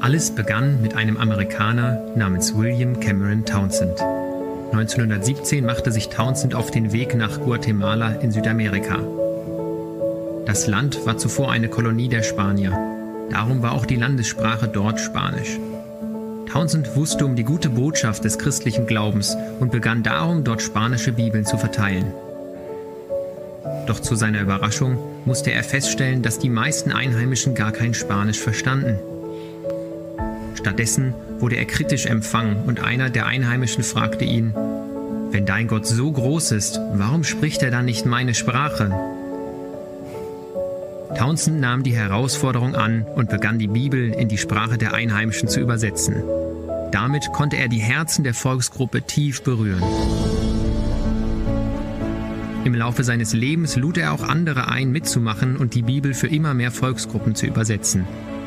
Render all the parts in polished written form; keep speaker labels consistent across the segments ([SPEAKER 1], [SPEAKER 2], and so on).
[SPEAKER 1] Alles begann mit einem Amerikaner namens William Cameron Townsend. 1917 machte sich Townsend auf den Weg nach Guatemala in Südamerika. Das Land war zuvor eine Kolonie der Spanier. Darum war auch die Landessprache dort Spanisch. Townsend wusste um die gute Botschaft des christlichen Glaubens und begann darum, dort spanische Bibeln zu verteilen. Doch zu seiner Überraschung musste er feststellen, dass die meisten Einheimischen gar kein Spanisch verstanden. Stattdessen wurde er kritisch empfangen und einer der Einheimischen fragte ihn: Wenn dein Gott so groß ist, warum spricht er dann nicht meine Sprache? Townsend nahm die Herausforderung an und begann die Bibel in die Sprache der Einheimischen zu übersetzen. Damit konnte er die Herzen der Volksgruppe tief berühren. Im Laufe seines Lebens lud er auch andere ein, mitzumachen und die Bibel für immer mehr Volksgruppen zu übersetzen.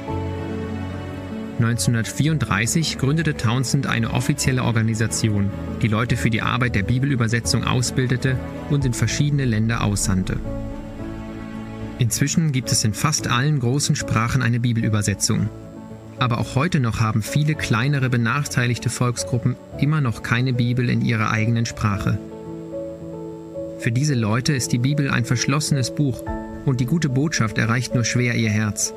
[SPEAKER 1] 1934 gründete Townsend eine offizielle Organisation, die Leute für die Arbeit der Bibelübersetzung ausbildete und in verschiedene Länder aussandte. Inzwischen gibt es in fast allen großen Sprachen eine Bibelübersetzung. Aber auch heute noch haben viele kleinere benachteiligte Volksgruppen immer noch keine Bibel in ihrer eigenen Sprache. Für diese Leute ist die Bibel ein verschlossenes Buch und die gute Botschaft erreicht nur schwer ihr Herz.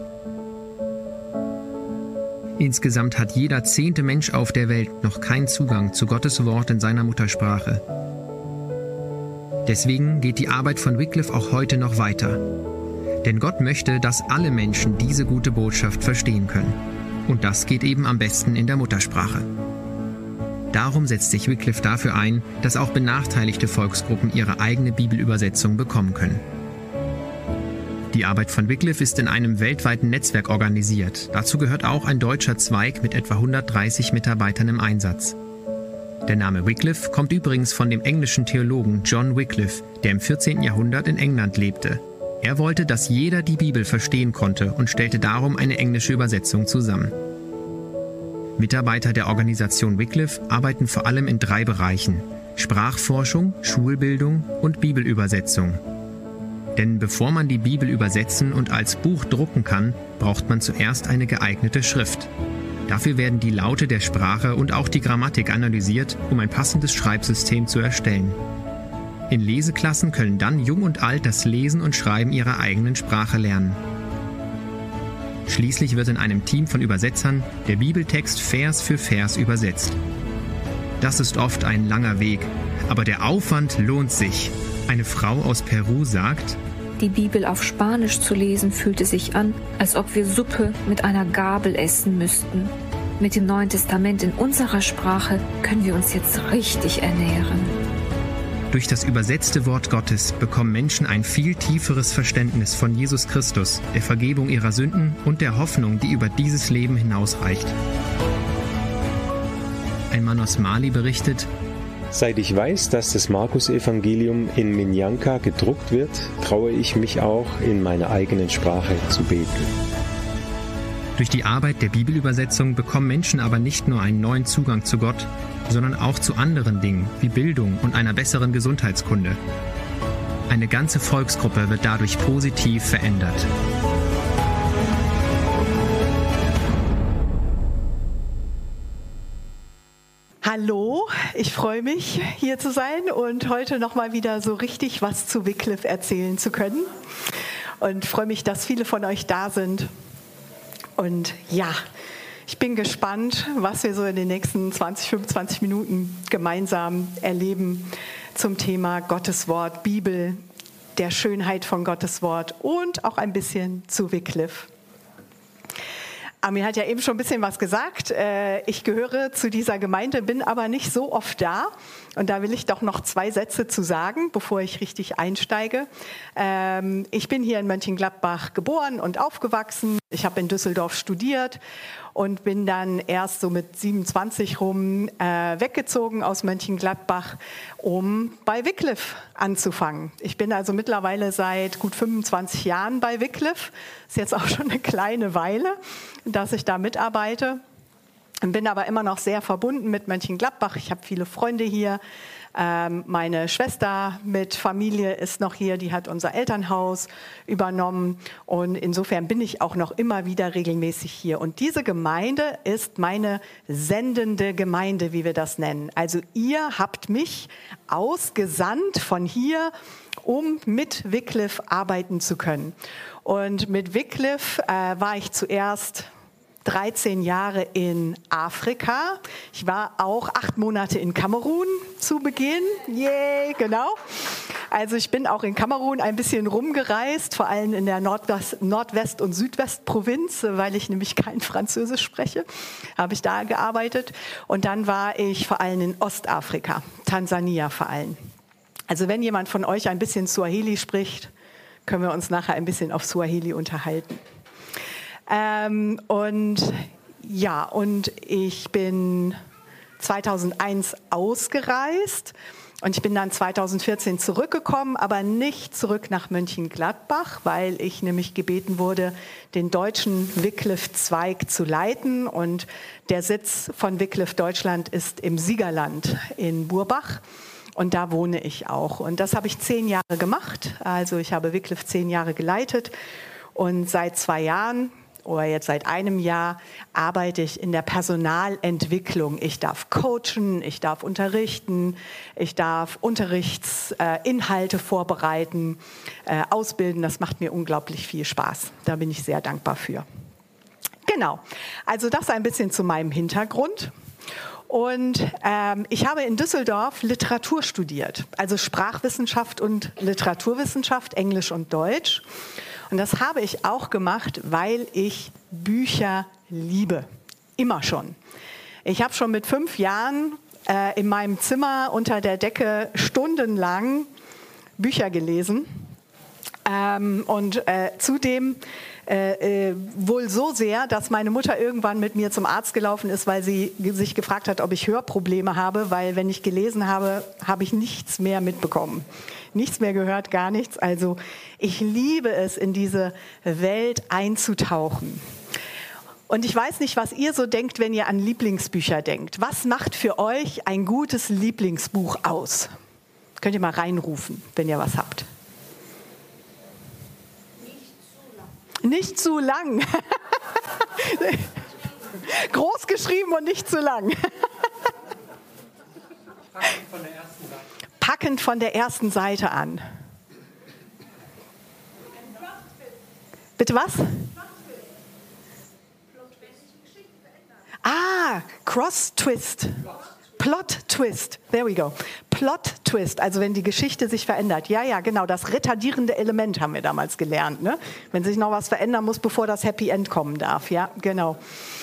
[SPEAKER 1] Insgesamt hat jeder 10. Mensch auf der Welt noch keinen Zugang zu Gottes Wort in seiner Muttersprache. Deswegen geht die Arbeit von Wycliffe auch heute noch weiter. Denn Gott möchte, dass alle Menschen diese gute Botschaft verstehen können. Und das geht eben am besten in der Muttersprache. Darum setzt sich Wycliffe dafür ein, dass auch benachteiligte Volksgruppen ihre eigene Bibelübersetzung bekommen können. Die Arbeit von Wycliffe ist in einem weltweiten Netzwerk organisiert. Dazu gehört auch ein deutscher Zweig mit etwa 130 Mitarbeitern im Einsatz. Der Name Wycliffe kommt übrigens von dem englischen Theologen John Wycliffe, der im 14. Jahrhundert in England lebte. Er wollte, dass jeder die Bibel verstehen konnte und stellte darum eine englische Übersetzung zusammen. Mitarbeiter der Organisation Wycliffe arbeiten vor allem in 3 Bereichen: Sprachforschung, Schulbildung und Bibelübersetzung. Denn bevor man die Bibel übersetzen und als Buch drucken kann, braucht man zuerst eine geeignete Schrift. Dafür werden die Laute der Sprache und auch die Grammatik analysiert, um ein passendes Schreibsystem zu erstellen. In Leseklassen können dann Jung und Alt das Lesen und Schreiben ihrer eigenen Sprache lernen. Schließlich wird in einem Team von Übersetzern der Bibeltext Vers für Vers übersetzt. Das ist oft ein langer Weg, aber der Aufwand lohnt sich. Eine Frau aus Peru sagt:
[SPEAKER 2] Die Bibel auf Spanisch zu lesen fühlte sich an, als ob wir Suppe mit einer Gabel essen müssten. Mit dem Neuen Testament in unserer Sprache können wir uns jetzt richtig ernähren.
[SPEAKER 1] Durch das übersetzte Wort Gottes bekommen Menschen ein viel tieferes Verständnis von Jesus Christus, der Vergebung ihrer Sünden und der Hoffnung, die über dieses Leben hinausreicht. Ein Mann aus Mali berichtet:
[SPEAKER 3] Seit ich weiß, dass das Markus-Evangelium in Minyanka gedruckt wird, traue ich mich auch, in meiner eigenen Sprache zu beten.
[SPEAKER 1] Durch die Arbeit der Bibelübersetzung bekommen Menschen aber nicht nur einen neuen Zugang zu Gott, sondern auch zu anderen Dingen wie Bildung und einer besseren Gesundheitskunde. Eine ganze Volksgruppe wird dadurch positiv verändert.
[SPEAKER 4] Hallo, ich freue mich, hier zu sein und heute nochmal wieder so richtig was zu Wycliffe erzählen zu können. Und freue mich, dass viele von euch da sind. Und ja, ich bin gespannt, was wir so in den nächsten 20, 25 Minuten gemeinsam erleben zum Thema Gottes Wort, Bibel, der Schönheit von Gottes Wort und auch ein bisschen zu Wycliffe. Armin hat ja eben schon ein bisschen was gesagt. Ich gehöre zu dieser Gemeinde, bin aber nicht so oft da. Und da will ich doch noch 2 Sätze zu sagen, bevor ich richtig einsteige. Ich bin hier in Mönchengladbach geboren und aufgewachsen. Ich habe in Düsseldorf studiert und bin dann erst so mit 27 rum weggezogen aus Mönchengladbach, um bei Wycliffe anzufangen. Ich bin also mittlerweile seit gut 25 Jahren bei Wycliffe. Ist jetzt auch schon eine kleine Weile, dass ich da mitarbeite. Bin aber immer noch sehr verbunden mit Mönchengladbach. Ich habe viele Freunde hier. Meine Schwester mit Familie ist noch hier, die hat unser Elternhaus übernommen. Und insofern bin ich auch noch immer wieder regelmäßig hier. Und diese Gemeinde ist meine sendende Gemeinde, wie wir das nennen. Also ihr habt mich ausgesandt von hier, um mit Wycliffe arbeiten zu können. Und mit Wycliffe war ich zuerst 13 Jahre in Afrika. Ich war auch 8 Monate in Kamerun zu Beginn. Yay, genau. Also ich bin auch in Kamerun ein bisschen rumgereist, vor allem in der Nordwest- und Südwestprovinz, weil ich nämlich kein Französisch spreche, habe ich da gearbeitet. Und dann war ich vor allem in Ostafrika, Tansania vor allem. Also wenn jemand von euch ein bisschen Swahili spricht, können wir uns nachher ein bisschen auf Swahili unterhalten. Und ich bin 2001 ausgereist und ich bin dann 2014 zurückgekommen, aber nicht zurück nach Mönchengladbach, weil ich nämlich gebeten wurde, den deutschen Wycliffe-Zweig zu leiten. Und der Sitz von Wycliffe Deutschland ist im Siegerland in Burbach. Und da wohne ich auch. Und das habe ich 10 Jahre gemacht. Also ich habe Wycliffe 10 Jahre geleitet. Und seit 2 Jahren oder jetzt seit einem Jahr arbeite ich in der Personalentwicklung. Ich darf coachen, ich darf unterrichten, ich darf Unterrichtsinhalte vorbereiten, ausbilden. Das macht mir unglaublich viel Spaß. Da bin ich sehr dankbar für. Genau, also das ein bisschen zu meinem Hintergrund. Und ich habe in Düsseldorf Literatur studiert, also Sprachwissenschaft und Literaturwissenschaft, Englisch und Deutsch. Und das habe ich auch gemacht, weil ich Bücher liebe, immer schon. Ich habe schon mit 5 Jahren in meinem Zimmer unter der Decke stundenlang Bücher gelesen. Und zudem wohl so sehr, dass meine Mutter irgendwann mit mir zum Arzt gelaufen ist, weil sie sich gefragt hat, ob ich Hörprobleme habe, weil wenn ich gelesen habe, habe ich nichts mehr mitbekommen. Nichts mehr gehört, gar nichts. Also ich liebe es, in diese Welt einzutauchen. Und ich weiß nicht, was ihr so denkt, wenn ihr an Lieblingsbücher denkt. Was macht für euch ein gutes Lieblingsbuch aus? Könnt ihr mal reinrufen, wenn ihr was habt. Nicht zu lang. Groß geschrieben und nicht zu lang. Packend von der ersten Seite an. Bitte was? Cross-Twist. Plot-Twist. There we go. Plot-Twist, also wenn die Geschichte sich verändert. Ja, genau, das retardierende Element haben wir damals gelernt. Ne? Wenn sich noch was verändern muss, bevor das Happy End kommen darf. Ja, genau.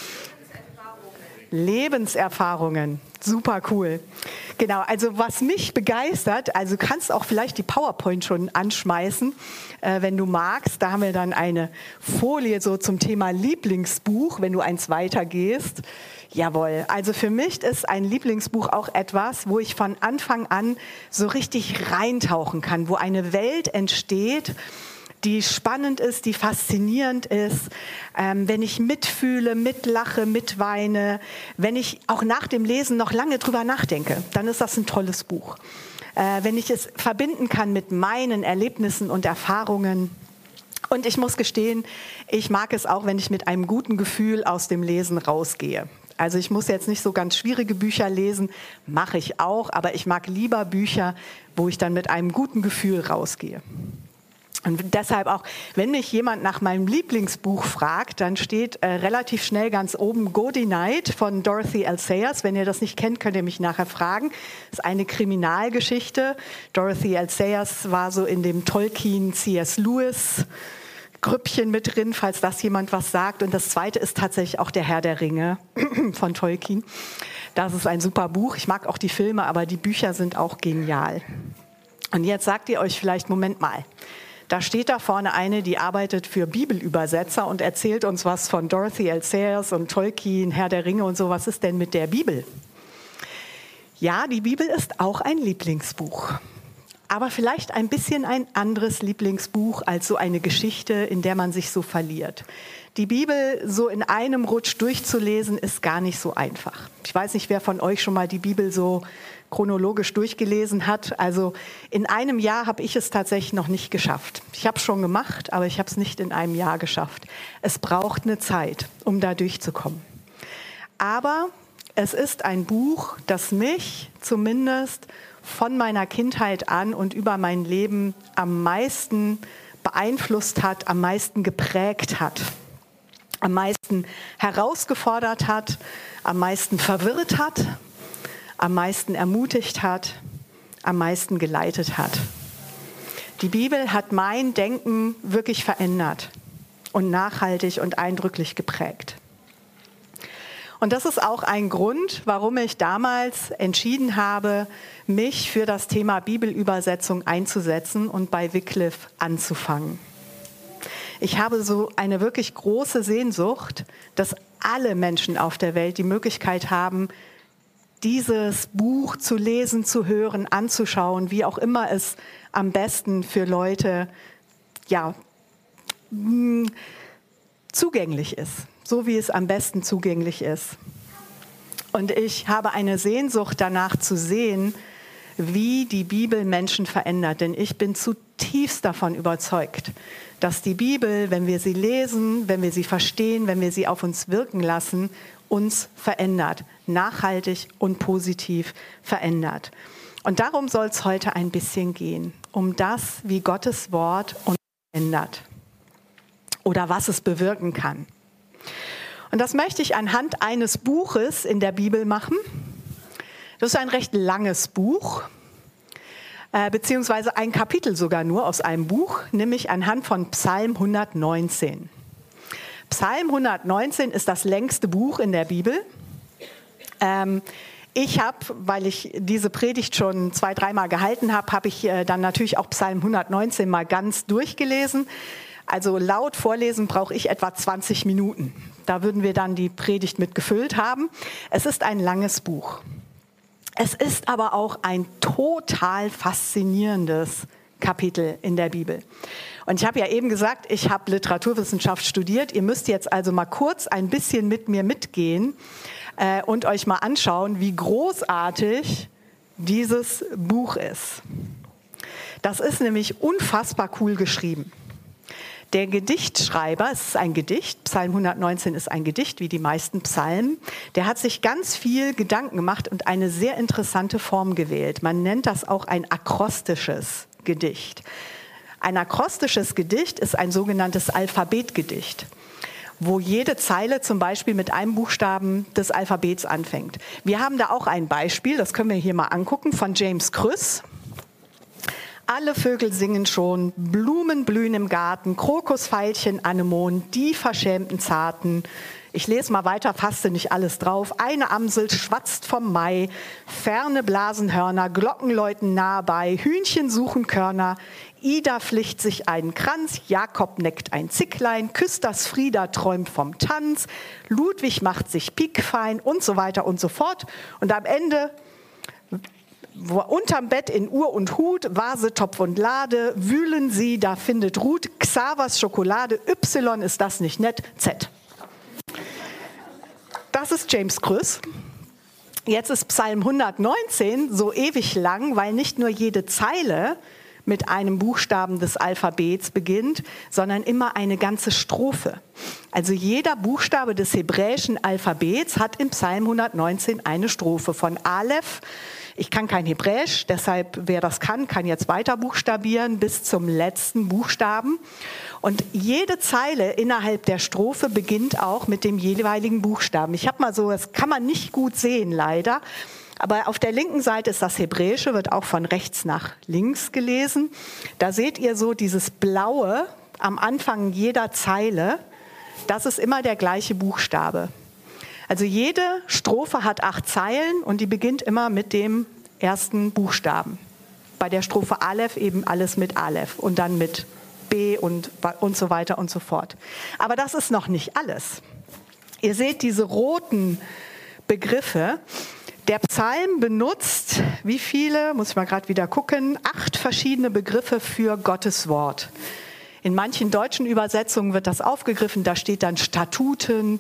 [SPEAKER 4] Lebenserfahrungen. Super cool. Genau, also was mich begeistert, also du kannst auch vielleicht die PowerPoint schon anschmeißen, wenn du magst. Da haben wir dann eine Folie so zum Thema Lieblingsbuch, wenn du eins weitergehst. Jawohl, also für mich ist ein Lieblingsbuch auch etwas, wo ich von Anfang an so richtig reintauchen kann, wo eine Welt entsteht, die spannend ist, die faszinierend ist, wenn ich mitfühle, mitlache, mitweine, wenn ich auch nach dem Lesen noch lange drüber nachdenke, dann ist das ein tolles Buch. Wenn ich es verbinden kann mit meinen Erlebnissen und Erfahrungen. Und ich muss gestehen, ich mag es auch, wenn ich mit einem guten Gefühl aus dem Lesen rausgehe. Also ich muss jetzt nicht so ganz schwierige Bücher lesen, mache ich auch, aber ich mag lieber Bücher, wo ich dann mit einem guten Gefühl rausgehe. Und deshalb auch, wenn mich jemand nach meinem Lieblingsbuch fragt, dann steht relativ schnell ganz oben Godey Knight von Dorothy L. Sayers. Wenn ihr das nicht kennt, könnt ihr mich nachher fragen. Das ist eine Kriminalgeschichte. Dorothy L. Sayers war so in dem Tolkien C.S. Lewis Grüppchen mit drin, falls das jemand was sagt. Und das zweite ist tatsächlich auch Der Herr der Ringe von Tolkien. Das ist ein super Buch. Ich mag auch die Filme, aber die Bücher sind auch genial. Und jetzt sagt ihr euch vielleicht, Moment mal, da steht da vorne eine, die arbeitet für Bibelübersetzer und erzählt uns was von Dorothy L. Sayers und Tolkien, Herr der Ringe und so. Was ist denn mit der Bibel? Ja, die Bibel ist auch ein Lieblingsbuch. Aber vielleicht ein bisschen ein anderes Lieblingsbuch als so eine Geschichte, in der man sich so verliert. Die Bibel so in einem Rutsch durchzulesen, ist gar nicht so einfach. Ich weiß nicht, wer von euch schon mal die Bibel so chronologisch durchgelesen hat. Also in einem Jahr habe ich es tatsächlich noch nicht geschafft. Ich habe es schon gemacht, aber ich habe es nicht in einem Jahr geschafft. Es braucht eine Zeit, um da durchzukommen. Aber es ist ein Buch, das mich zumindest von meiner Kindheit an und über mein Leben am meisten beeinflusst hat, am meisten geprägt hat, am meisten herausgefordert hat, am meisten verwirrt hat, am meisten ermutigt hat, am meisten geleitet hat. Die Bibel hat mein Denken wirklich verändert und nachhaltig und eindrücklich geprägt. Und das ist auch ein Grund, warum ich damals entschieden habe, mich für das Thema Bibelübersetzung einzusetzen und bei Wycliffe anzufangen. Ich habe so eine wirklich große Sehnsucht, dass alle Menschen auf der Welt die Möglichkeit haben, dieses Buch zu lesen, zu hören, anzuschauen, wie auch immer es am besten für Leute zugänglich ist. So wie es am besten zugänglich ist. Und ich habe eine Sehnsucht danach zu sehen, wie die Bibel Menschen verändert. Denn ich bin zutiefst davon überzeugt, dass die Bibel, wenn wir sie lesen, wenn wir sie verstehen, wenn wir sie auf uns wirken lassen, uns verändert. Nachhaltig und positiv verändert. Und darum soll es heute ein bisschen gehen. Um das, wie Gottes Wort uns verändert. Oder was es bewirken kann. Und das möchte ich anhand eines Buches in der Bibel machen. Das ist ein recht langes Buch, beziehungsweise ein Kapitel sogar nur aus einem Buch, nämlich anhand von Psalm 119. Psalm 119 ist das längste Buch in der Bibel. Ich habe, weil ich diese Predigt schon 2-3 Mal gehalten habe, habe ich dann natürlich auch Psalm 119 mal ganz durchgelesen. Also laut vorlesen brauche ich etwa 20 Minuten. Da würden wir dann die Predigt mit gefüllt haben. Es ist ein langes Buch. Es ist aber auch ein total faszinierendes Kapitel in der Bibel. Und ich habe ja eben gesagt, ich habe Literaturwissenschaft studiert. Ihr müsst jetzt also mal kurz ein bisschen mit mir mitgehen und euch mal anschauen, wie großartig dieses Buch ist. Das ist nämlich unfassbar cool geschrieben. Der Gedichtschreiber, es ist ein Gedicht, Psalm 119 ist ein Gedicht, wie die meisten Psalmen, der hat sich ganz viel Gedanken gemacht und eine sehr interessante Form gewählt. Man nennt das auch ein akrostisches Gedicht. Ein akrostisches Gedicht ist ein sogenanntes Alphabetgedicht, wo jede Zeile zum Beispiel mit einem Buchstaben des Alphabets anfängt. Wir haben da auch ein Beispiel, das können wir hier mal angucken, von James Krüss. Alle Vögel singen schon, Blumen blühen im Garten, Krokusveilchen, Anemonen, die verschämten Zarten. Ich lese mal weiter, passte nicht alles drauf. Eine Amsel schwatzt vom Mai, ferne Blasenhörner, Glocken läuten nah bei, Hühnchen suchen Körner, Ida flicht sich einen Kranz, Jakob neckt ein Zicklein, Küsters Frieda träumt vom Tanz, Ludwig macht sich piekfein und so weiter und so fort. Und am Ende: Unterm Bett in Uhr und Hut, Vase, Topf und Lade, wühlen Sie, da findet Ruth, Xavers Schokolade, Y ist das nicht nett, Z. Das ist James Krüss. Jetzt ist Psalm 119 so ewig lang, weil nicht nur jede Zeile mit einem Buchstaben des Alphabets beginnt, sondern immer eine ganze Strophe. Also jeder Buchstabe des hebräischen Alphabets hat im Psalm 119 eine Strophe von Aleph. Ich kann kein Hebräisch, deshalb, wer das kann jetzt weiter buchstabieren bis zum letzten Buchstaben. Und jede Zeile innerhalb der Strophe beginnt auch mit dem jeweiligen Buchstaben. Ich habe mal so, das kann man nicht gut sehen leider, aber auf der linken Seite ist das Hebräische, wird auch von rechts nach links gelesen. Da seht ihr so dieses Blaue am Anfang jeder Zeile, das ist immer der gleiche Buchstabe. Also jede Strophe hat 8 Zeilen und die beginnt immer mit dem ersten Buchstaben. Bei der Strophe Aleph eben alles mit Aleph und dann mit B und so weiter und so fort. Aber das ist noch nicht alles. Ihr seht diese roten Begriffe. Der Psalm benutzt, wie viele, muss ich mal gerade wieder gucken, 8 verschiedene Begriffe für Gottes Wort. In manchen deutschen Übersetzungen wird das aufgegriffen, da steht dann Statuten,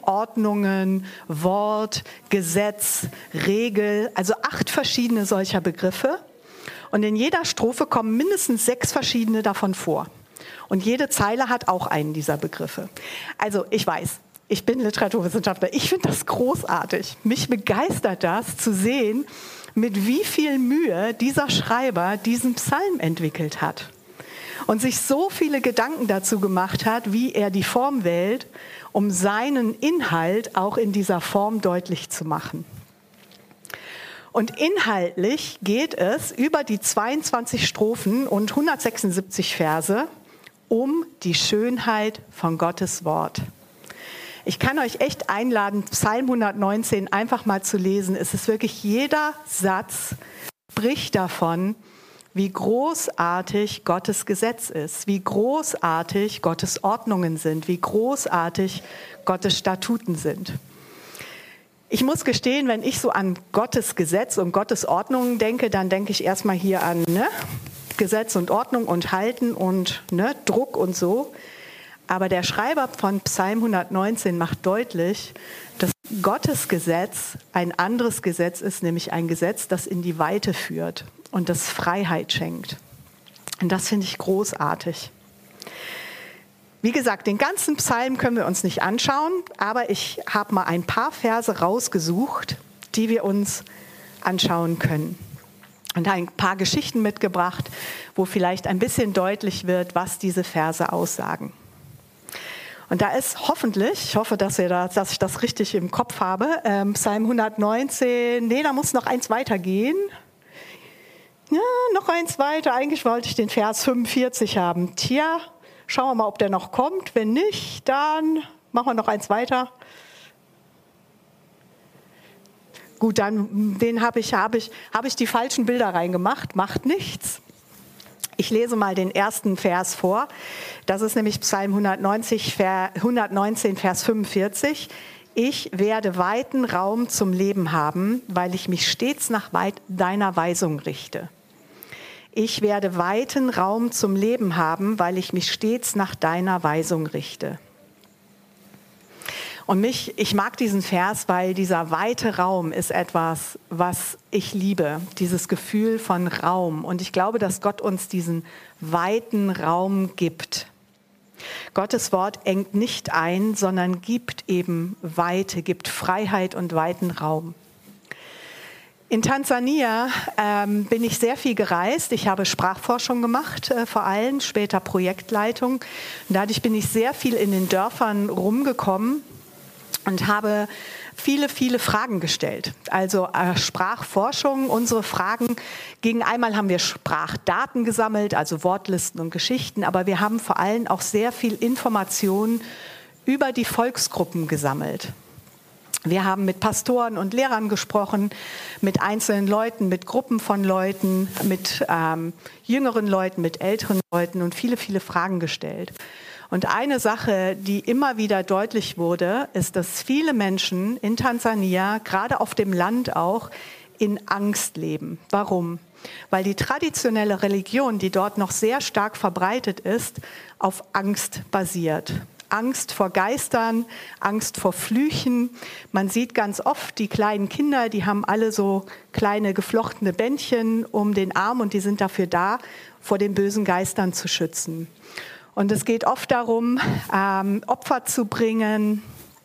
[SPEAKER 4] Ordnungen, Wort, Gesetz, Regel, also 8 verschiedene solcher Begriffe. Und in jeder Strophe kommen mindestens 6 verschiedene davon vor. Und jede Zeile hat auch einen dieser Begriffe. Also ich weiß, ich bin Literaturwissenschaftler, ich finde das großartig. Mich begeistert das zu sehen, mit wie viel Mühe dieser Schreiber diesen Psalm entwickelt hat. Und sich so viele Gedanken dazu gemacht hat, wie er die Form wählt, um seinen Inhalt auch in dieser Form deutlich zu machen. Und inhaltlich geht es über die 22 Strophen und 176 Verse um die Schönheit von Gottes Wort. Ich kann euch echt einladen, Psalm 119 einfach mal zu lesen. Es ist wirklich, jeder Satz spricht davon, wie großartig Gottes Gesetz ist, wie großartig Gottes Ordnungen sind, wie großartig Gottes Statuten sind. Ich muss gestehen, wenn ich so an Gottes Gesetz und Gottes Ordnungen denke, dann denke ich erstmal hier an Gesetz und Ordnung und Halten und Druck und so. Aber der Schreiber von Psalm 119 macht deutlich, dass Gottes Gesetz ein anderes Gesetz ist, nämlich ein Gesetz, das in die Weite führt und das Freiheit schenkt. Und das finde ich großartig. Wie gesagt, den ganzen Psalm können wir uns nicht anschauen, aber ich habe mal ein paar Verse rausgesucht, die wir uns anschauen können. Und ein paar Geschichten mitgebracht, wo vielleicht ein bisschen deutlich wird, was diese Verse aussagen. Und da ist hoffentlich, ich hoffe, dass ich das richtig im Kopf habe, Psalm 119, da muss noch eins weitergehen. Ja, noch eins weiter, eigentlich wollte ich den Vers 45 haben. Tja, schauen wir mal, ob der noch kommt. Wenn nicht, dann machen wir noch eins weiter. Gut, dann habe ich die falschen Bilder reingemacht, macht nichts. Ich lese mal den ersten Vers vor. Das ist nämlich Psalm 119, Vers 45. Ich werde weiten Raum zum Leben haben, weil ich mich stets nach deiner Weisung richte. Ich werde weiten Raum zum Leben haben, weil ich mich stets nach deiner Weisung richte. Und ich mag diesen Vers, weil dieser weite Raum ist etwas, was ich liebe, dieses Gefühl von Raum. Und ich glaube, dass Gott uns diesen weiten Raum gibt. Gottes Wort engt nicht ein, sondern gibt eben Weite, gibt Freiheit und weiten Raum. In Tansania bin ich sehr viel gereist. Ich habe Sprachforschung gemacht, vor allem, später Projektleitung. Und dadurch bin ich sehr viel in den Dörfern rumgekommen und habe viele, viele Fragen gestellt. Also Sprachforschung, unsere Fragen gingen, einmal haben wir Sprachdaten gesammelt, also Wortlisten und Geschichten, aber wir haben vor allem auch sehr viel Informationen über die Volksgruppen gesammelt. Wir haben mit Pastoren und Lehrern gesprochen, mit einzelnen Leuten, mit Gruppen von Leuten, mit jüngeren Leuten, mit älteren Leuten und viele, viele Fragen gestellt. Und eine Sache, die immer wieder deutlich wurde, ist, dass viele Menschen in Tansania, gerade auf dem Land auch, in Angst leben. Warum? Weil die traditionelle Religion, die dort noch sehr stark verbreitet ist, auf Angst basiert. Angst vor Geistern, Angst vor Flüchen. Man sieht ganz oft die kleinen Kinder, die haben alle so kleine geflochtene Bändchen um den Arm und die sind dafür da, vor den bösen Geistern zu schützen. Und es geht oft darum, Opfer zu bringen,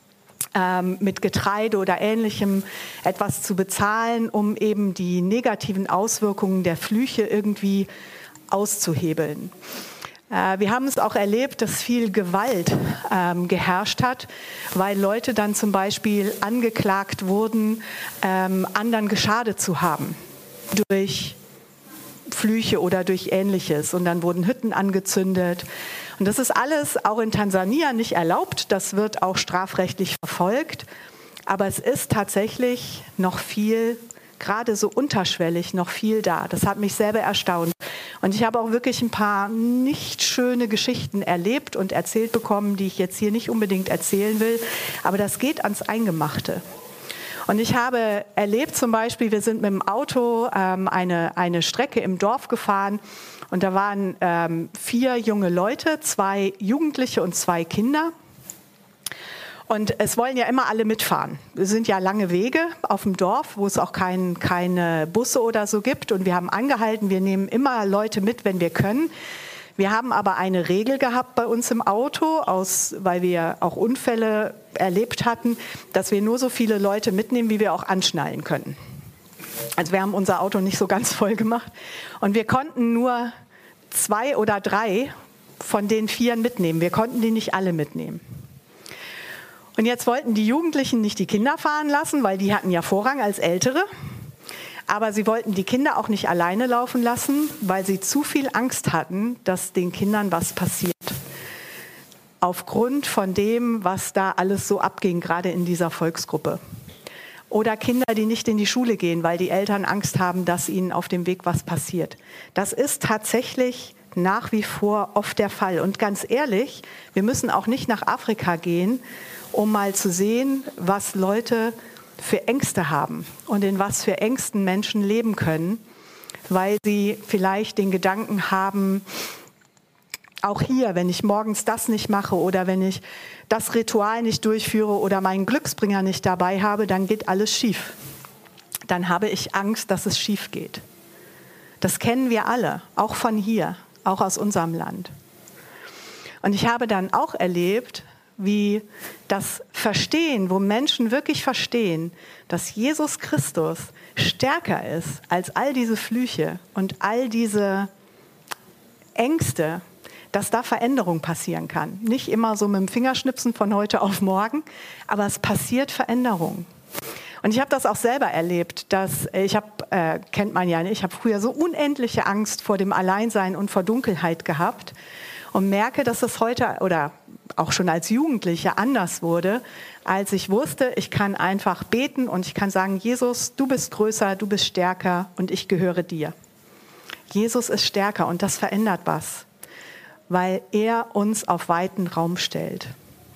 [SPEAKER 4] mit Getreide oder Ähnlichem etwas zu bezahlen, um eben die negativen Auswirkungen der Flüche irgendwie auszuhebeln. Wir haben es auch erlebt, dass viel Gewalt geherrscht hat, weil Leute dann zum Beispiel angeklagt wurden, anderen geschadet zu haben durch Flüche oder durch Ähnliches. Und dann wurden Hütten angezündet. Und das ist alles auch in Tansania nicht erlaubt. Das wird auch strafrechtlich verfolgt. Aber es ist tatsächlich noch viel, gerade so unterschwellig, noch viel da. Das hat mich selber erstaunt. Und ich habe auch wirklich ein paar nicht schöne Geschichten erlebt und erzählt bekommen, die ich jetzt hier nicht unbedingt erzählen will. Aber das geht ans Eingemachte. Und ich habe erlebt zum Beispiel, wir sind mit dem Auto eine Strecke im Dorf gefahren und da waren 4 junge Leute, 2 Jugendliche und 2 Kinder. Und es wollen ja immer alle mitfahren. Es sind ja lange Wege auf dem Dorf, wo es auch keine Busse oder so gibt. Und wir haben angehalten, wir nehmen immer Leute mit, wenn wir können. Wir haben aber eine Regel gehabt bei uns im Auto, weil wir auch Unfälle erlebt hatten, dass wir nur so viele Leute mitnehmen, wie wir auch anschnallen können. Also wir haben unser Auto nicht so ganz voll gemacht. Und wir konnten nur 2 oder 3 von den 4 mitnehmen. Wir konnten die nicht alle mitnehmen. Und jetzt wollten die Jugendlichen nicht die Kinder fahren lassen, weil die hatten ja Vorrang als Ältere. Aber sie wollten die Kinder auch nicht alleine laufen lassen, weil sie zu viel Angst hatten, dass den Kindern was passiert. Aufgrund von dem, was da alles so abging, gerade in dieser Volksgruppe. Oder Kinder, die nicht in die Schule gehen, weil die Eltern Angst haben, dass ihnen auf dem Weg was passiert. Das ist tatsächlich nach wie vor oft der Fall. Und ganz ehrlich, wir müssen auch nicht nach Afrika gehen, um mal zu sehen, was Leute für Ängste haben und in was für Ängsten Menschen leben können, weil sie vielleicht den Gedanken haben, auch hier, wenn ich morgens das nicht mache oder wenn ich das Ritual nicht durchführe oder meinen Glücksbringer nicht dabei habe, dann geht alles schief. Dann habe ich Angst, dass es schief geht. Das kennen wir alle, auch von hier, auch aus unserem Land. Und ich habe dann auch erlebt, wie das Verstehen, wo Menschen wirklich verstehen, dass Jesus Christus stärker ist als all diese Flüche und all diese Ängste, dass da Veränderung passieren kann. Nicht immer so mit dem Fingerschnipsen von heute auf morgen, aber es passiert Veränderung. Und ich habe das auch selber erlebt, kennt man ja nicht, ich habe früher so unendliche Angst vor dem Alleinsein und vor Dunkelheit gehabt und merke, dass es heute oder auch schon als Jugendliche anders wurde, als ich wusste, ich kann einfach beten und ich kann sagen, Jesus, du bist größer, du bist stärker und ich gehöre dir. Jesus ist stärker und das verändert was, weil er uns auf weiten Raum stellt.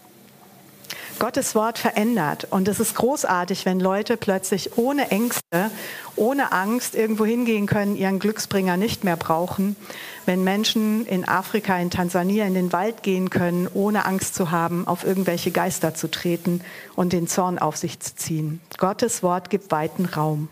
[SPEAKER 4] Gottes Wort verändert und es ist großartig, wenn Leute plötzlich ohne Ängste, ohne Angst irgendwo hingehen können, ihren Glücksbringer nicht mehr brauchen, wenn Menschen in Afrika, in Tansania in den Wald gehen können, ohne Angst zu haben, auf irgendwelche Geister zu treten und den Zorn auf sich zu ziehen. Gottes Wort gibt weiten Raum.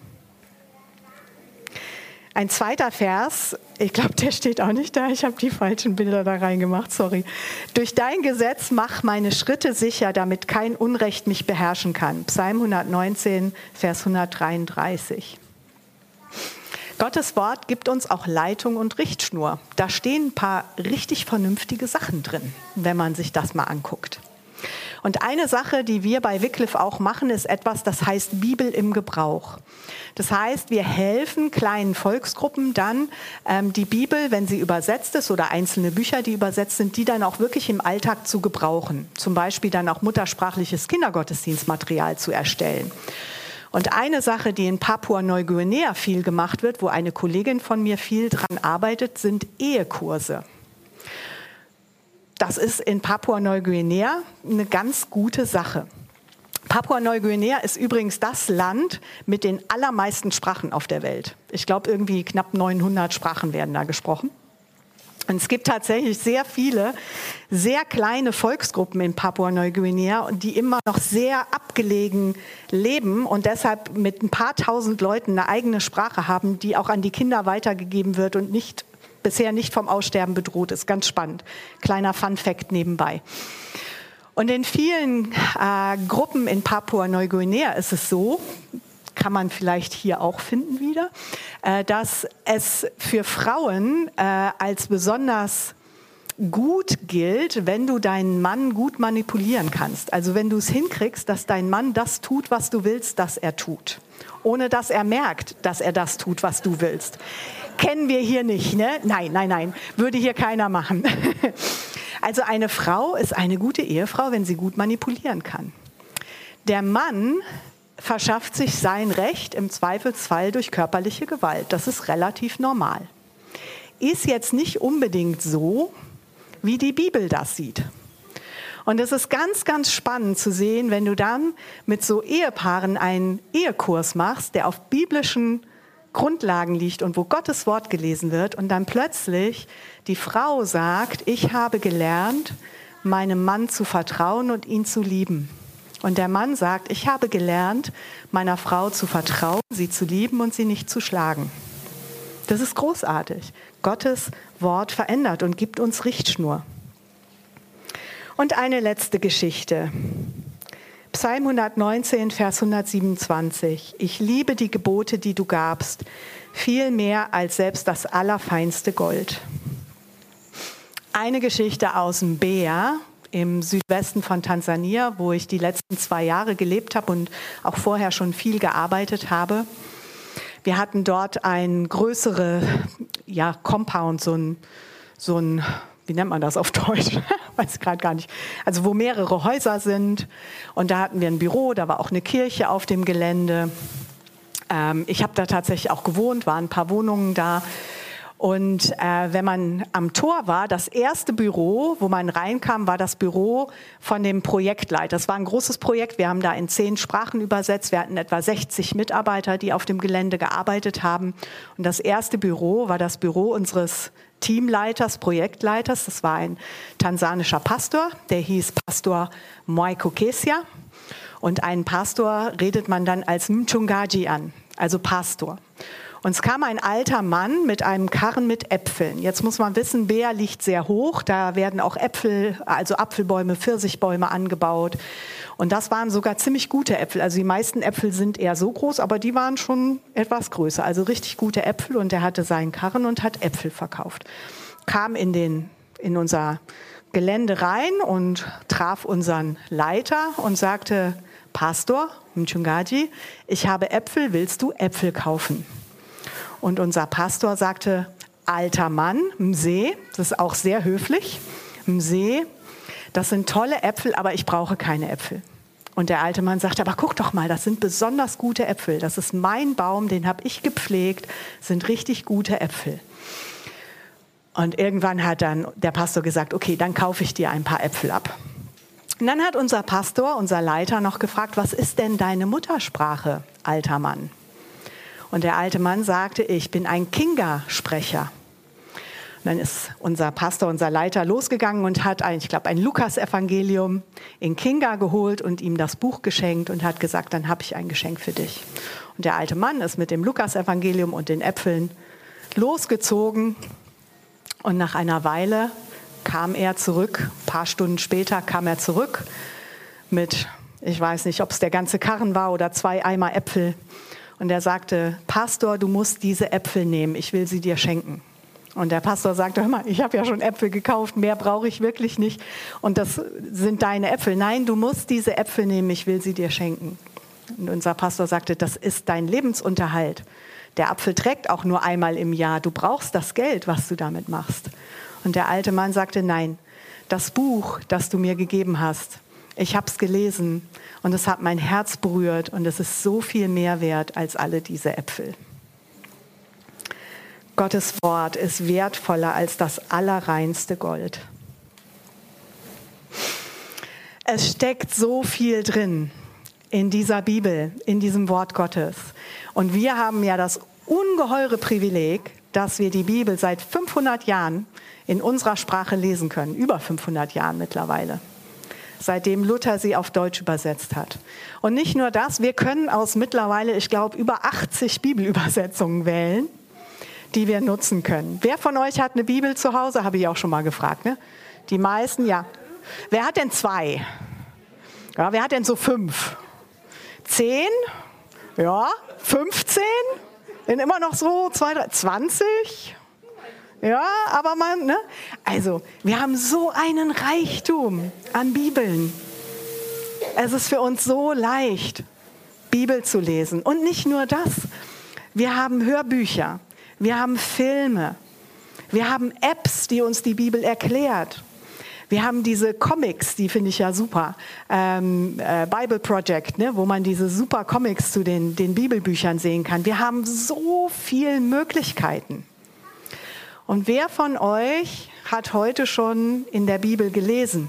[SPEAKER 4] Ein zweiter Vers, ich glaube, der steht auch nicht da, ich habe die falschen Bilder da reingemacht, sorry. Durch dein Gesetz mach meine Schritte sicher, damit kein Unrecht mich beherrschen kann. Psalm 119, Vers 133. Gottes Wort gibt uns auch Leitung und Richtschnur. Da stehen ein paar richtig vernünftige Sachen drin, wenn man sich das mal anguckt. Und eine Sache, die wir bei Wycliffe auch machen, ist etwas, das heißt Bibel im Gebrauch. Das heißt, wir helfen kleinen Volksgruppen dann, die Bibel, wenn sie übersetzt ist oder einzelne Bücher, die übersetzt sind, die dann auch wirklich im Alltag zu gebrauchen. Zum Beispiel dann auch muttersprachliches Kindergottesdienstmaterial zu erstellen. Und eine Sache, die in Papua-Neuguinea viel gemacht wird, wo eine Kollegin von mir viel dran arbeitet, sind Ehekurse. Das ist in Papua-Neuguinea eine ganz gute Sache. Papua-Neuguinea ist übrigens das Land mit den allermeisten Sprachen auf der Welt. Ich glaube, irgendwie knapp 900 Sprachen werden da gesprochen. Und es gibt tatsächlich sehr viele, sehr kleine Volksgruppen in Papua-Neuguinea, die immer noch sehr abgelegen leben und deshalb mit ein paar tausend Leuten eine eigene Sprache haben, die auch an die Kinder weitergegeben wird und bisher nicht vom Aussterben bedroht ist. Ganz spannend. Kleiner Fun-Fact nebenbei. Und in vielen Gruppen in Papua-Neuguinea ist es so, kann man vielleicht hier auch finden wieder, dass es für Frauen als besonders gut gilt, wenn du deinen Mann gut manipulieren kannst. Also wenn du es hinkriegst, dass dein Mann das tut, was du willst, dass er tut. Ohne dass er merkt, dass er das tut, was du willst. Kennen wir hier nicht, ne? Nein. Würde hier keiner machen. Also eine Frau ist eine gute Ehefrau, wenn sie gut manipulieren kann. Der Mann verschafft sich sein Recht im Zweifelsfall durch körperliche Gewalt. Das ist relativ normal. Ist jetzt nicht unbedingt so, wie die Bibel das sieht. Und es ist ganz, ganz spannend zu sehen, wenn du dann mit so Ehepaaren einen Ehekurs machst, der auf biblischen Grundlagen liegt und wo Gottes Wort gelesen wird und dann plötzlich die Frau sagt, ich habe gelernt, meinem Mann zu vertrauen und ihn zu lieben. Und der Mann sagt, ich habe gelernt, meiner Frau zu vertrauen, sie zu lieben und sie nicht zu schlagen. Das ist großartig. Gottes Wort verändert und gibt uns Richtschnur. Und eine letzte Geschichte. Psalm 119, Vers 127. Ich liebe die Gebote, die du gabst, viel mehr als selbst das allerfeinste Gold. Eine Geschichte aus Mbeya im Südwesten von Tansania, wo ich die letzten 2 Jahre gelebt habe und auch vorher schon viel gearbeitet habe. Wir hatten dort ein größere Compound, so ein, wie nennt man das auf Deutsch? Weiß ich gerade gar nicht. Also wo mehrere Häuser sind. Und da hatten wir ein Büro, da war auch eine Kirche auf dem Gelände. Ich habe da tatsächlich auch gewohnt, waren ein paar Wohnungen da. Und wenn man am Tor war, das erste Büro, wo man reinkam, war das Büro von dem Projektleiter. Das war ein großes Projekt. Wir haben da in 10 Sprachen übersetzt. Wir hatten etwa 60 Mitarbeiter, die auf dem Gelände gearbeitet haben. Und das erste Büro war das Büro unseres Teamleiters, Projektleiters. Das war ein tansanischer Pastor, der hieß Pastor Moiko Kesia. Und einen Pastor redet man dann als Mchungaji an, also Pastor. Und es kam ein alter Mann mit einem Karren mit Äpfeln. Jetzt muss man wissen, Mbeya liegt sehr hoch. Da werden auch Äpfel, also Apfelbäume, Pfirsichbäume angebaut. Und das waren sogar ziemlich gute Äpfel. Also die meisten Äpfel sind eher so groß, aber die waren schon etwas größer. Also richtig gute Äpfel. Und er hatte seinen Karren und hat Äpfel verkauft. Kam in unser Gelände rein und traf unseren Leiter und sagte, Pastor, Mchungaji, ich habe Äpfel, willst du Äpfel kaufen? Und unser Pastor sagte, alter Mann, Mse, das ist auch sehr höflich, Mse, das sind tolle Äpfel, aber ich brauche keine Äpfel. Und der alte Mann sagte, aber guck doch mal, das sind besonders gute Äpfel. Das ist mein Baum, den habe ich gepflegt, sind richtig gute Äpfel. Und irgendwann hat dann der Pastor gesagt, okay, dann kaufe ich dir ein paar Äpfel ab. Und dann hat unser Pastor, unser Leiter noch gefragt, was ist denn deine Muttersprache, alter Mann? Und der alte Mann sagte, ich bin ein Kinga-Sprecher. Und dann ist unser Pastor, unser Leiter losgegangen und hat ein Lukas-Evangelium in Kinga geholt und ihm das Buch geschenkt und hat gesagt, dann habe ich ein Geschenk für dich. Und der alte Mann ist mit dem Lukas-Evangelium und den Äpfeln losgezogen. Und nach einer Weile kam er zurück, ein paar Stunden später kam er zurück mit, ich weiß nicht, ob es der ganze Karren war oder 2 Eimer Äpfel. Und er sagte, Pastor, du musst diese Äpfel nehmen, ich will sie dir schenken. Und der Pastor sagte, hör mal, ich habe ja schon Äpfel gekauft, mehr brauche ich wirklich nicht. Und das sind deine Äpfel. Nein, du musst diese Äpfel nehmen, ich will sie dir schenken. Und unser Pastor sagte, das ist dein Lebensunterhalt. Der Apfel trägt auch nur einmal im Jahr. Du brauchst das Geld, was du damit machst. Und der alte Mann sagte, nein, das Buch, das du mir gegeben hast, ich habe es gelesen und es hat mein Herz berührt und es ist so viel mehr wert als alle diese Äpfel. Gottes Wort ist wertvoller als das allerreinste Gold. Es steckt so viel drin in dieser Bibel, in diesem Wort Gottes. Und wir haben ja das ungeheure Privileg, dass wir die Bibel seit 500 Jahren in unserer Sprache lesen können. Über 500 Jahren mittlerweile. Seitdem Luther sie auf Deutsch übersetzt hat. Und nicht nur das, wir können aus mittlerweile, ich glaube, über 80 Bibelübersetzungen wählen, die wir nutzen können. Wer von euch hat eine Bibel zu Hause? Habe ich auch schon mal gefragt. Ne? Die meisten, ja. Wer hat denn 2? Ja, wer hat denn so 5? 10? Ja, 15? Denn immer noch so 2, 3, 20? Ja, aber man, ne? Also, wir haben so einen Reichtum an Bibeln. Es ist für uns so leicht, Bibel zu lesen. Und nicht nur das. Wir haben Hörbücher, wir haben Filme, wir haben Apps, die uns die Bibel erklärt. Wir haben diese Comics, die finde ich ja super. Bible Project, ne, wo man diese super Comics zu den Bibelbüchern sehen kann. Wir haben so viele Möglichkeiten. Und wer von euch hat heute schon in der Bibel gelesen?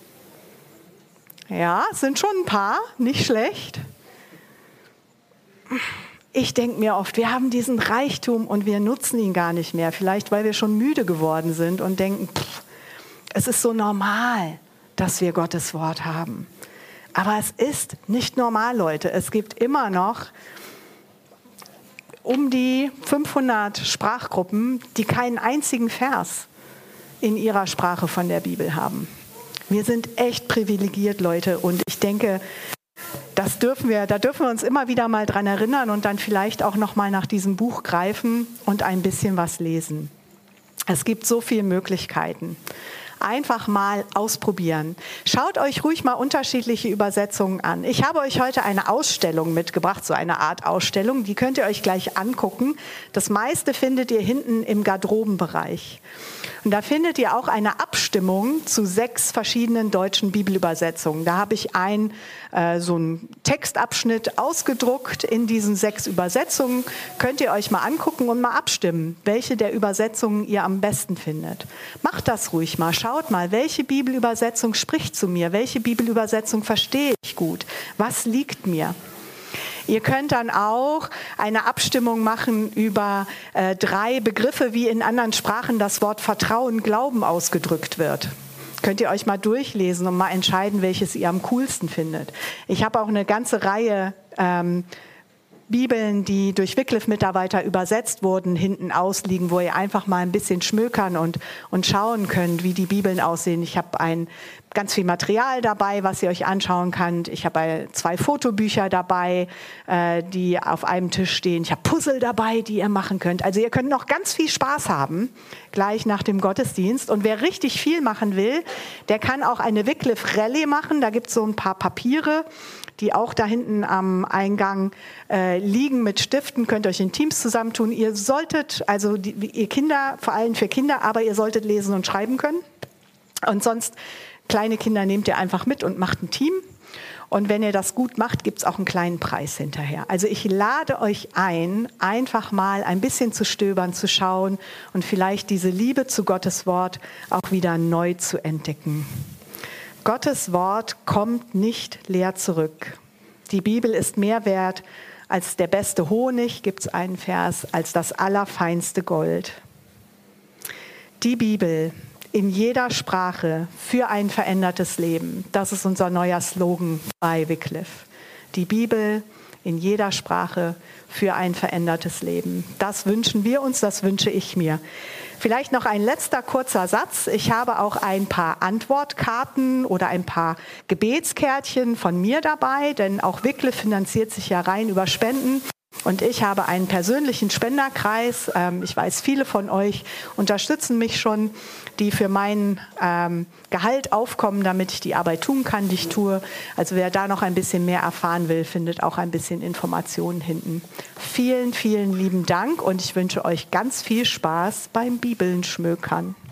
[SPEAKER 4] Ja, es sind schon ein paar, nicht schlecht. Ich denke mir oft, wir haben diesen Reichtum und wir nutzen ihn gar nicht mehr. Vielleicht, weil wir schon müde geworden sind und denken, es ist so normal, dass wir Gottes Wort haben. Aber es ist nicht normal, Leute. Es gibt immer noch um die 500 Sprachgruppen, die keinen einzigen Vers in ihrer Sprache von der Bibel haben. Wir sind echt privilegiert, Leute. Und ich denke, da dürfen wir uns immer wieder mal dran erinnern und dann vielleicht auch noch mal nach diesem Buch greifen und ein bisschen was lesen. Es gibt so viele Möglichkeiten. Einfach mal ausprobieren. Schaut euch ruhig mal unterschiedliche Übersetzungen an. Ich habe euch heute eine Ausstellung mitgebracht, so eine Art Ausstellung. Die könnt ihr euch gleich angucken. Das meiste findet ihr hinten im Garderobenbereich. Und da findet ihr auch eine Abstimmung zu 6 verschiedenen deutschen Bibelübersetzungen. Da habe ich so einen Textabschnitt ausgedruckt in diesen 6 Übersetzungen. Könnt ihr euch mal angucken und mal abstimmen, welche der Übersetzungen ihr am besten findet. Macht das ruhig mal. Schaut mal, welche Bibelübersetzung spricht zu mir? Welche Bibelübersetzung verstehe ich gut? Was liegt mir? Ihr könnt dann auch eine Abstimmung machen über 3 Begriffe, wie in anderen Sprachen das Wort Vertrauen, Glauben ausgedrückt wird. Könnt ihr euch mal durchlesen und mal entscheiden, welches ihr am coolsten findet. Ich habe auch eine ganze Reihe Bibeln, die durch Wycliffe-Mitarbeiter übersetzt wurden, hinten ausliegen, wo ihr einfach mal ein bisschen schmökern und schauen könnt, wie die Bibeln aussehen. Ich habe ganz viel Material dabei, was ihr euch anschauen könnt. Ich habe 2 Fotobücher dabei, die auf einem Tisch stehen. Ich habe Puzzle dabei, die ihr machen könnt. Also ihr könnt noch ganz viel Spaß haben, gleich nach dem Gottesdienst. Und wer richtig viel machen will, der kann auch eine Wycliffe-Rallye machen. Da gibt es so ein paar Papiere, die auch da hinten am Eingang liegen mit Stiften. Könnt ihr euch in Teams zusammentun. Ihr solltet, also ihr Kinder, vor allem für Kinder, aber ihr solltet lesen und schreiben können. Und sonst, kleine Kinder nehmt ihr einfach mit und macht ein Team. Und wenn ihr das gut macht, gibt es auch einen kleinen Preis hinterher. Also ich lade euch ein, einfach mal ein bisschen zu stöbern, zu schauen und vielleicht diese Liebe zu Gottes Wort auch wieder neu zu entdecken. Gottes Wort kommt nicht leer zurück. Die Bibel ist mehr wert als der beste Honig, gibt es einen Vers, als das allerfeinste Gold. Die Bibel in jeder Sprache für ein verändertes Leben. Das ist unser neuer Slogan bei Wycliffe. Die Bibel in jeder Sprache für ein verändertes Leben. Das wünschen wir uns, das wünsche ich mir. Vielleicht noch ein letzter kurzer Satz. Ich habe auch ein paar Antwortkarten oder ein paar Gebetskärtchen von mir dabei, denn auch Wycliffe finanziert sich ja rein über Spenden. Und ich habe einen persönlichen Spenderkreis. Ich weiß, viele von euch unterstützen mich schon, die für mein Gehalt aufkommen, damit ich die Arbeit tun kann, die ich tue. Also wer da noch ein bisschen mehr erfahren will, findet auch ein bisschen Informationen hinten. Vielen, vielen lieben Dank und ich wünsche euch ganz viel Spaß beim Bibeln schmökern.